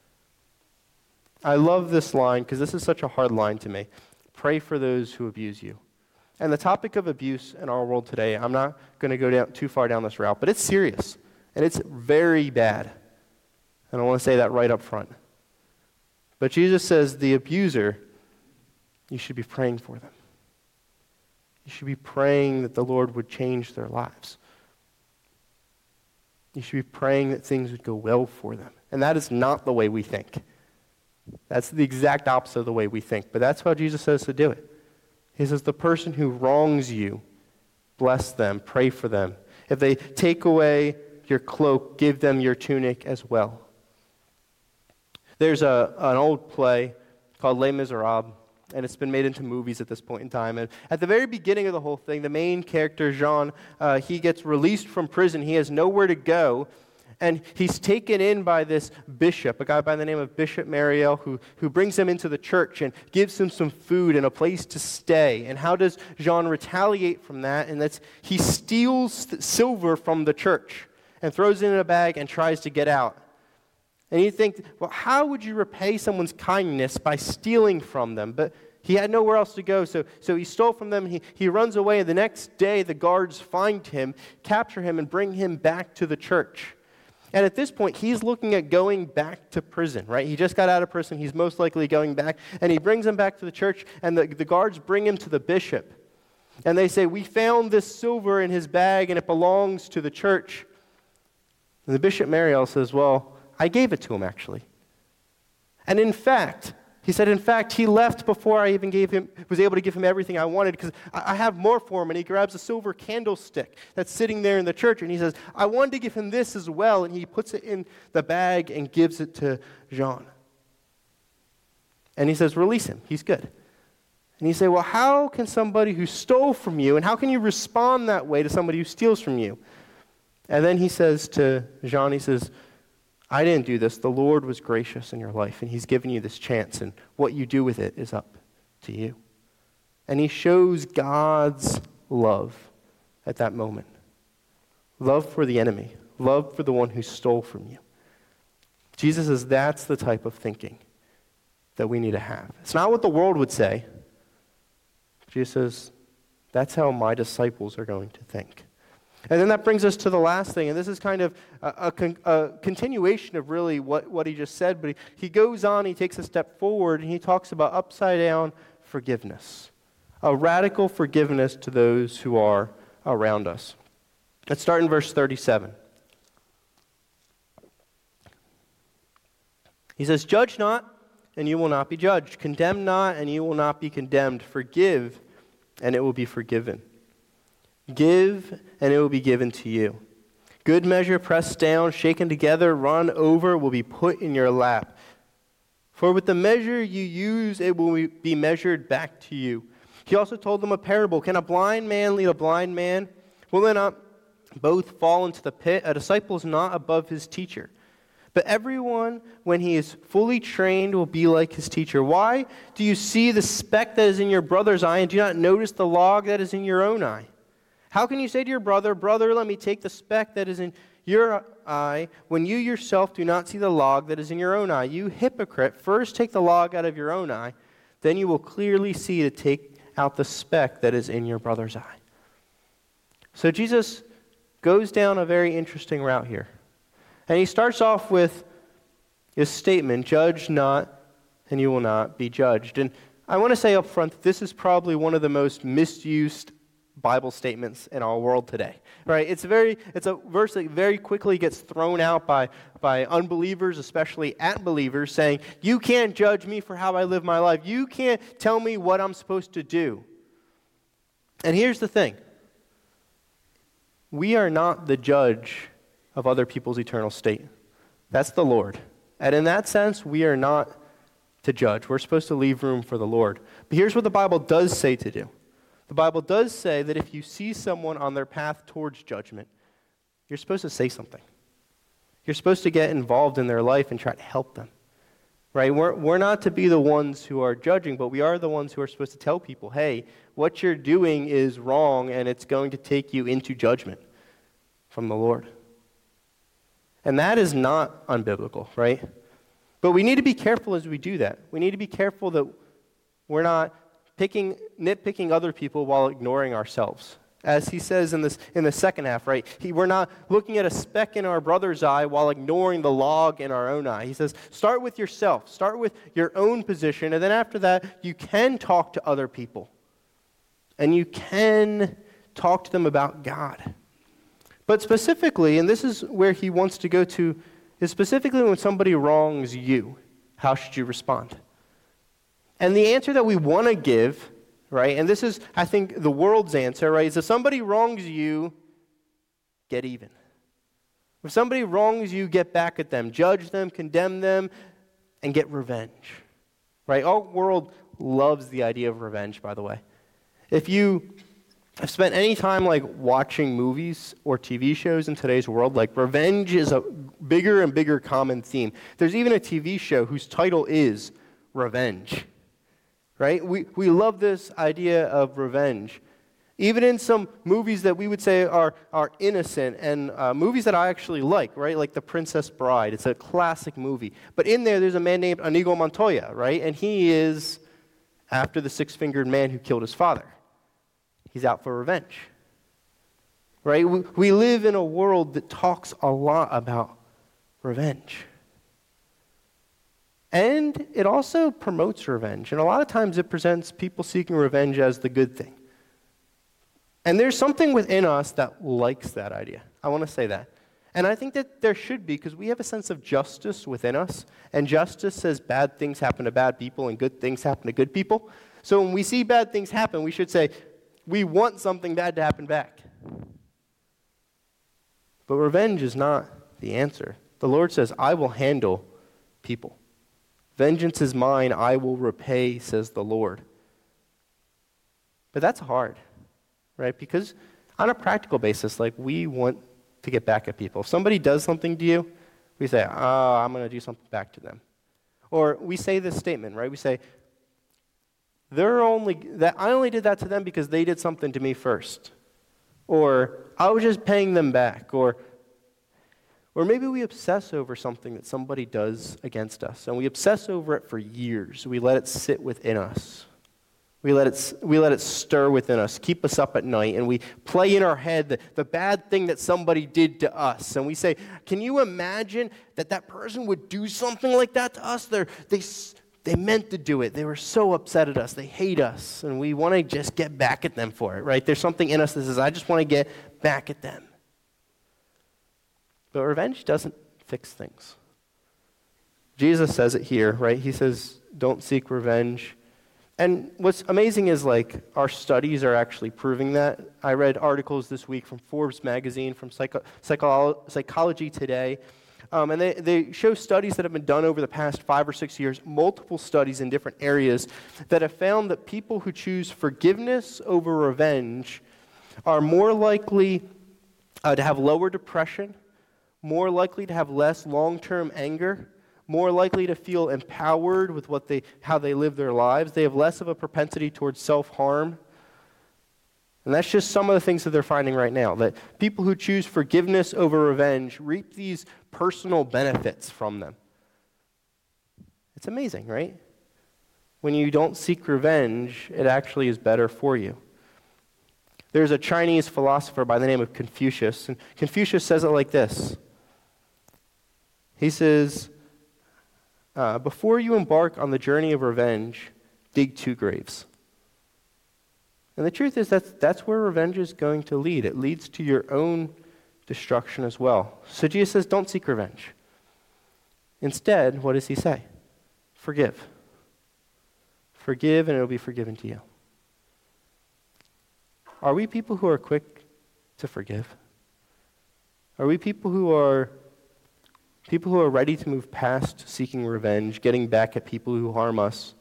I love this line because this is such a hard line to me. Pray for those who abuse you. And the topic of abuse in our world today, I'm not going to go down too far down this route, but it's serious. And it's very bad. And I want to say that right up front. But Jesus says the abuser, you should be praying for them. You should be praying that the Lord would change their lives. You should be praying that things would go well for them. And that is not the way we think. That's the exact opposite of the way we think. But that's how Jesus says to do it. He says the person who wrongs you, bless them, pray for them. If they take away your cloak, give them your tunic as well. There's a, an old play called Les Miserables, and it's been made into movies at this point in time. And at the very beginning of the whole thing, the main character, Jean, uh, he gets released from prison. He has nowhere to go, and he's taken in by this bishop, a guy by the name of Bishop Mariel, who, who brings him into the church and gives him some food and a place to stay. And how does Jean retaliate from that? And that's he steals silver from the church and throws it in a bag and tries to get out. And you think, well, how would you repay someone's kindness by stealing from them? But he had nowhere else to go, so, so he stole from them. He, he runs away, and the next day the guards find him, capture him, and bring him back to the church. And at this point, he's looking at going back to prison, right? He just got out of prison. He's most likely going back. And he brings him back to the church, and the, the guards bring him to the bishop. And they say, we found this silver in his bag, and it belongs to the church. And the Bishop Mariel says, well, I gave it to him, actually. And in fact, he said, in fact, he left before I even gave him, was able to give him everything I wanted, because I have more for him. And he grabs a silver candlestick that's sitting there in the church, and he says, I wanted to give him this as well. And he puts it in the bag and gives it to Jean. And he says, release him. He's good. And you say, well, how can somebody who stole from you, and how can you respond that way to somebody who steals from you? And then he says to Jean, he says, I didn't do this. The Lord was gracious in your life, and he's given you this chance, and what you do with it is up to you. And he shows God's love at that moment. Love for the enemy. Love for the one who stole from you. Jesus says that's the type of thinking that we need to have. It's not what the world would say. Jesus says, that's how my disciples are going to think. And then that brings us to the last thing, and this is kind of a, a, a continuation of really what, what he just said, but he, he goes on, he takes a step forward, and he talks about upside-down forgiveness, a radical forgiveness to those who are around us. Let's start in verse thirty-seven. He says, judge not, and you will not be judged. Condemn not, and you will not be condemned. Forgive, and it will be forgiven. Give, and it will be given to you. Good measure, pressed down, shaken together, run over, will be put in your lap. For with the measure you use, it will be measured back to you. He also told them a parable. Can a blind man lead a blind man? Will they not both fall into the pit? A disciple is not above his teacher. But everyone, when he is fully trained, will be like his teacher. Why do you see the speck that is in your brother's eye and do not notice the log that is in your own eye? How can you say to your brother, brother, let me take the speck that is in your eye, when you yourself do not see the log that is in your own eye? You hypocrite, first take the log out of your own eye, then you will clearly see to take out the speck that is in your brother's eye. So Jesus goes down a very interesting route here. And he starts off with his statement, judge not, and you will not be judged. And I want to say up front that this is probably one of the most misused Bible statements in our world today. Right? It's very it's a verse that very quickly gets thrown out by, by unbelievers, especially at believers, saying, you can't judge me for how I live my life. You can't tell me what I'm supposed to do. And here's the thing. We are not the judge of other people's eternal state. That's the Lord. And in that sense, we are not to judge. We're supposed to leave room for the Lord. But here's what the Bible does say to do. The Bible does say that if you see someone on their path towards judgment, you're supposed to say something. You're supposed to get involved in their life and try to help them. Right? We're, we're not to be the ones who are judging, but we are the ones who are supposed to tell people, hey, what you're doing is wrong and it's going to take you into judgment from the Lord. And that is not unbiblical, right? But we need to be careful as we do that. We need to be careful that we're not picking, nitpicking other people while ignoring ourselves. As he says in this in the second half, right? He, we're not looking at a speck in our brother's eye while ignoring the log in our own eye. He says, start with yourself. Start with your own position. And then after that, you can talk to other people. And you can talk to them about God. But specifically, and this is where he wants to go to, is specifically when somebody wrongs you, how should you respond? And the answer that we want to give, right, and this is, I think, the world's answer, right, is if somebody wrongs you, get even. If somebody wrongs you, get back at them. Judge them, condemn them, and get revenge. Right? Our world loves the idea of revenge, by the way. If you have spent any time like watching movies or T V shows in today's world, like revenge is a bigger and bigger common theme. There's even a T V show whose title is Revenge. Right? We we love this idea of revenge. Even in some movies that we would say are, are innocent and uh, movies that I actually like, right? Like The Princess Bride. It's a classic movie. But in there, there's a man named Inigo Montoya, right? And he is after the six-fingered man who killed his father. He's out for revenge. Right? We, we live in a world that talks a lot about revenge. And it also promotes revenge. And a lot of times it presents people seeking revenge as the good thing. And there's something within us that likes that idea. I want to say that. And I think that there should be, because we have a sense of justice within us. And justice says bad things happen to bad people and good things happen to good people. So when we see bad things happen, we should say, we want something bad to happen back. But revenge is not the answer. The Lord says, I will handle people. Vengeance is mine, I will repay, says the Lord. But that's hard, right? Because on a practical basis, like we want to get back at people. If somebody does something to you, we say, oh, I'm going to do something back to them. Or we say this statement, right? We say, They're only that I only did that to them because they did something to me first. Or I was just paying them back. Or or maybe we obsess over something that somebody does against us, and we obsess over it for years. We let it sit within us. We let it we let it stir within us, keep us up at night, and we play in our head the, the bad thing that somebody did to us. And we say, can you imagine that that person would do something like that to us? They're, they They meant to do it. They were so upset at us. They hate us. And we want to just get back at them for it, right? There's something in us that says, I just want to get back at them. But revenge doesn't fix things. Jesus says it here, right? He says, don't seek revenge. And what's amazing is, like, our studies are actually proving that. I read articles this week from Forbes magazine, from Psycho- Psycho- Psychology Today, um, and they, they show studies that have been done over the past five or six years, multiple studies in different areas, that have found that people who choose forgiveness over revenge are more likely uh, to have lower depression, more likely to have less long-term anger, more likely to feel empowered with what they, how they live their lives. They have less of a propensity towards self-harm. And that's just some of the things that they're finding right now, that people who choose forgiveness over revenge reap these personal benefits from them. It's amazing, right? When you don't seek revenge, it actually is better for you. There's a Chinese philosopher by the name of Confucius, and Confucius says it like this. He says, Uh, before you embark on the journey of revenge, dig two graves. And the truth is that's, that's where revenge is going to lead. It leads to your own destruction as well. So Jesus says, don't seek revenge. Instead, what does he say? Forgive. Forgive and it will be forgiven to you. Are we people who are quick to forgive? Are we people who are People who are ready to move past seeking revenge, getting back at people who harm us,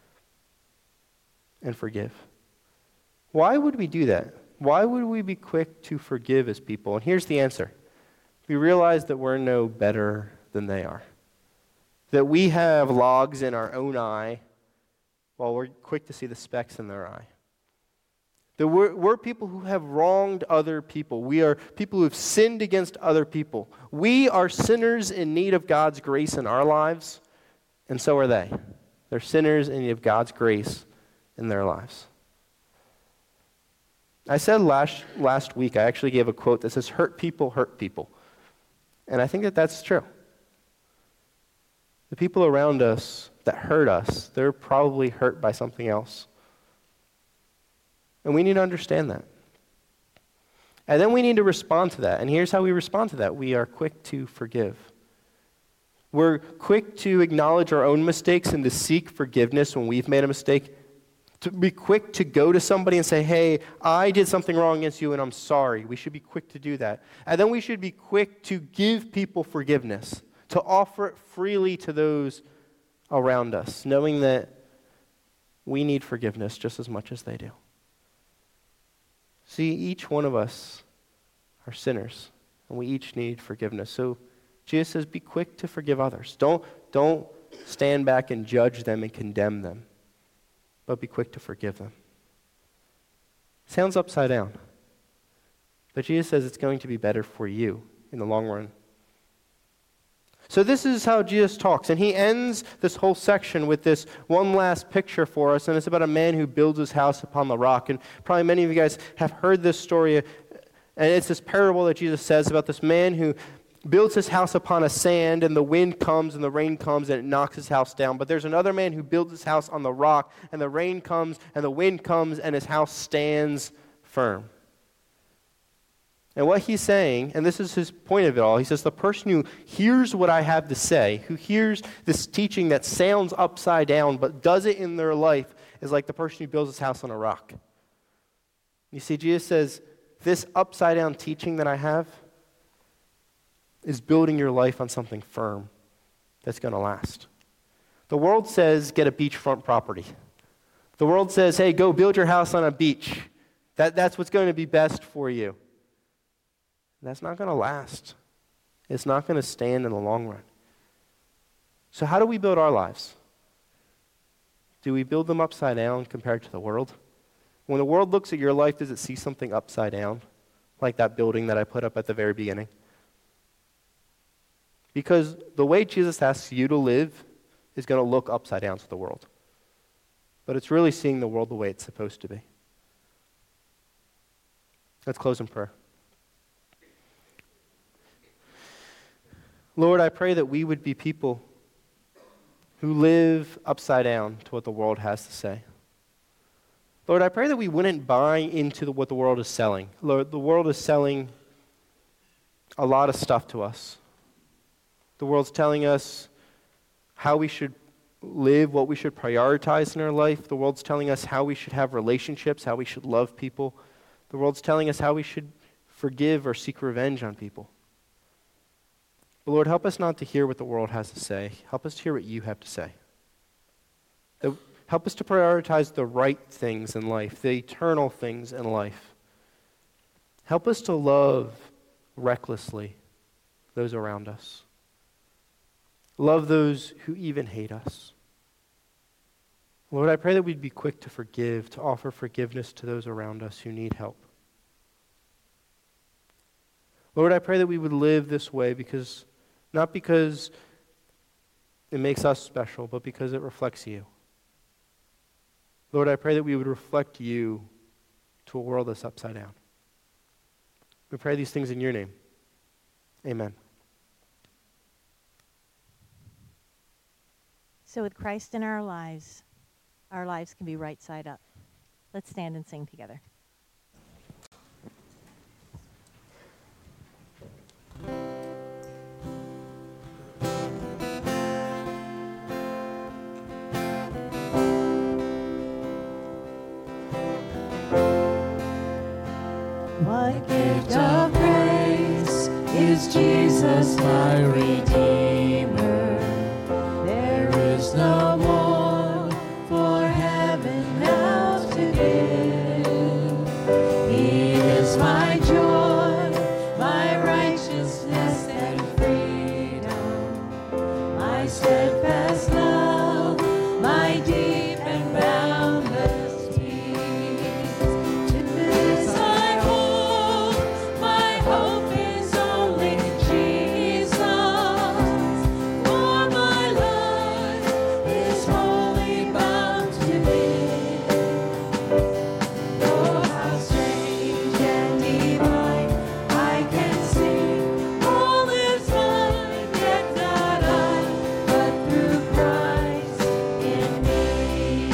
and forgive? Why would we do that? Why would we be quick to forgive as people? And here's the answer. We realize that we're no better than they are. That we have logs in our own eye while we're quick to see the specks in their eye. That we're, we're people who have wronged other people. We are people who have sinned against other people. We are sinners in need of God's grace in our lives, and so are they. They're sinners in need of God's grace in their lives. I said last, last week, I actually gave a quote that says, hurt people hurt people. And I think that that's true. The people around us that hurt us, they're probably hurt by something else. And we need to understand that. And then we need to respond to that. And here's how we respond to that. We are quick to forgive. We're quick to acknowledge our own mistakes and to seek forgiveness when we've made a mistake. To be quick to go to somebody and say, hey, I did something wrong against you and I'm sorry. We should be quick to do that. And then we should be quick to give people forgiveness, to offer it freely to those around us, knowing that we need forgiveness just as much as they do. See, each one of us are sinners, and we each need forgiveness. So Jesus says, be quick to forgive others. Don't, don't stand back and judge them and condemn them, but be quick to forgive them. Sounds upside down, but Jesus says it's going to be better for you in the long run. So this is how Jesus talks, and he ends this whole section with this one last picture for us, and it's about a man who builds his house upon the rock. And probably many of you guys have heard this story, and it's this parable that Jesus says about this man who builds his house upon a sand, and the wind comes and the rain comes and it knocks his house down. But there's another man who builds his house on the rock, and the rain comes and the wind comes and his house stands firm. And what he's saying, and this is his point of it all, he says the person who hears what I have to say, who hears this teaching that sounds upside down but does it in their life, is like the person who builds his house on a rock. You see, Jesus says, this upside down teaching that I have is building your life on something firm that's going to last. The world says, get a beachfront property. The world says, hey, go build your house on a beach. That, that's what's going to be best for you. That's not going to last. It's not going to stand in the long run. So how do we build our lives? Do we build them upside down compared to the world? When the world looks at your life, does it see something upside down? Like that building that I put up at the very beginning? Because the way Jesus asks you to live is going to look upside down to the world. But it's really seeing the world the way it's supposed to be. Let's close in prayer. Lord, I pray that we would be people who live upside down to what the world has to say. Lord, I pray that we wouldn't buy into the, what the world is selling. Lord, the world is selling a lot of stuff to us. The world's telling us how we should live, what we should prioritize in our life. The world's telling us how we should have relationships, how we should love people. The world's telling us how we should forgive or seek revenge on people. But Lord, help us not to hear what the world has to say. Help us to hear what you have to say. Help us to prioritize the right things in life, the eternal things in life. Help us to love recklessly those around us. Love those who even hate us. Lord, I pray that we'd be quick to forgive, to offer forgiveness to those around us who need help. Lord, I pray that we would live this way because, not because it makes us special, but because it reflects you. Lord, I pray that we would reflect you to a world that's upside down. We pray these things in your name. Amen. So with Christ in our lives, our lives can be right side up. Let's stand and sing together. What gift of grace is Jesus my Redeemer? There is no more for heaven now to give. He is my joy, my righteousness and freedom, my steadfast love, my deep and boundless peace. To this I hold, my hope is only Jesus, for my life is wholly bound to Thee. Oh, how strange and divine, I can sing all is mine, yet not I, but through Christ in me.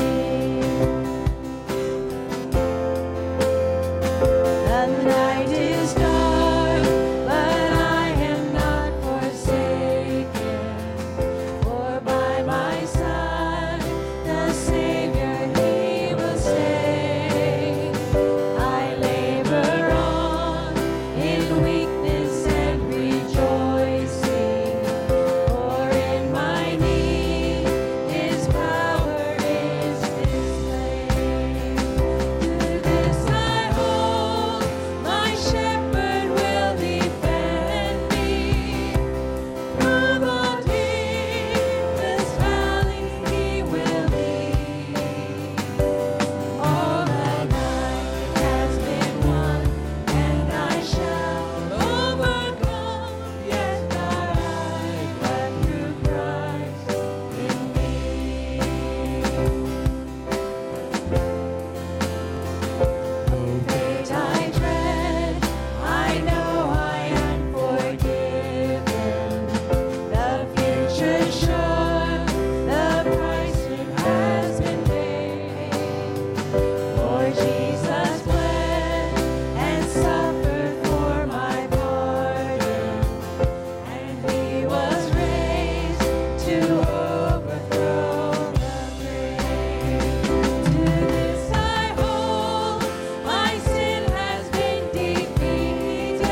The night is dark, but I am not forsaken, for by my side the Savior He will stay. I labor on in weakness and rejoicing, for in my need His power is displayed. To this I hold, my shepherd will defend me. Through the deepest valley He will lead. All the night has been won, and I shall overcome. Yet not I, but through Christ in me. No fate I dread, I know I am forgiven. The future's sure, the price has been paid. For Jesus bled and suffered for my pardon, and He was raised to overthrow the grave. To this I hold, my sin has been defeated.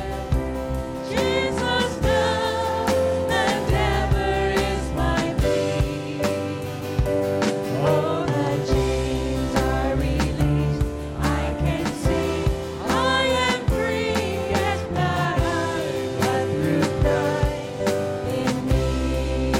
Jesus now and ever is my plea. Oh, the chains are released, I can sing, I am free, yet not I, but through Christ in me.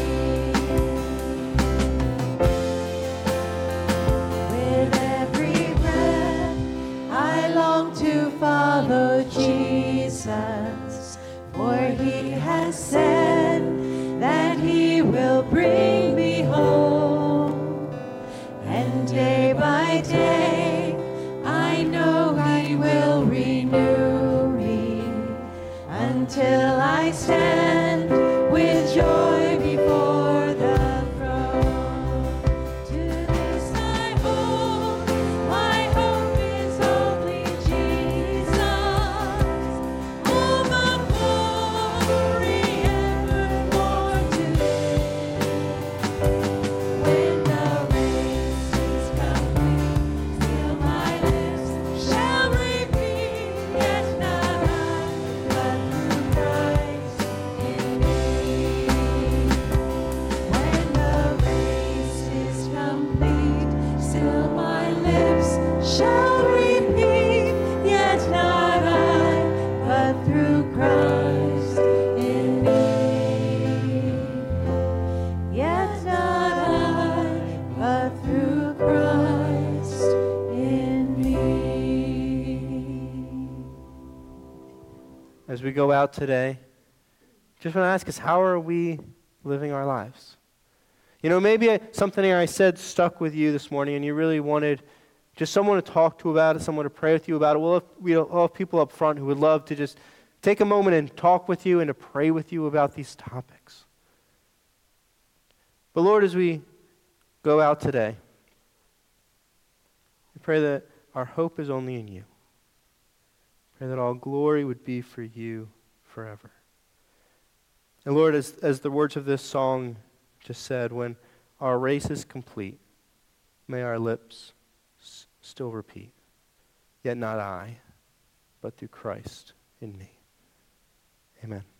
With every breath, I long to follow Jesus, for He has said that He will bring me home. And day by day, I know He will renew me until I stand with joy before the throne. To this I hold, my hope is only Jesus. All the glory evermore to Him. as we go out today, just want to ask us, how are we living our lives? You know, maybe I, something I said stuck with you this morning and you really wanted just someone to talk to about it, someone to pray with you about it. We'll have, we'll have people up front who would love to just take a moment and talk with you and to pray with you about these topics. But Lord, as we go out today, we pray that our hope is only in you. Pray that all glory would be for you forever. And Lord, as, as the words of this song just said, when our race is complete, may our lips s- still repeat, yet not I, but through Christ in me. Amen.